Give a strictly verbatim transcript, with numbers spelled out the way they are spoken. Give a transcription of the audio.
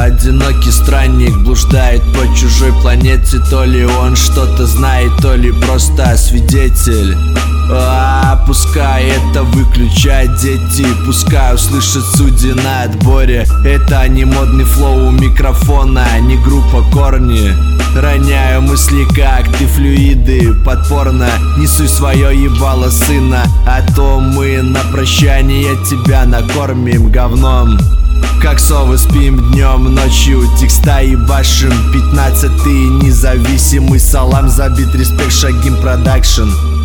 Одинокий странник блуждает по чужой планете. То ли он что-то знает, то ли просто свидетель. А пускай это выключают дети, пускай услышат судьи на отборе. Это не модный флоу у микрофона, не группа Корни. Роняю мысли, как ты флюиды подпорно. Несу свое ебало, сына, а то мы на прощание тебя накормим говном. Как совы спим днем, ночью текста ебашим. Пятнадцатый независимый салам забит, респект Шагим Продакшн.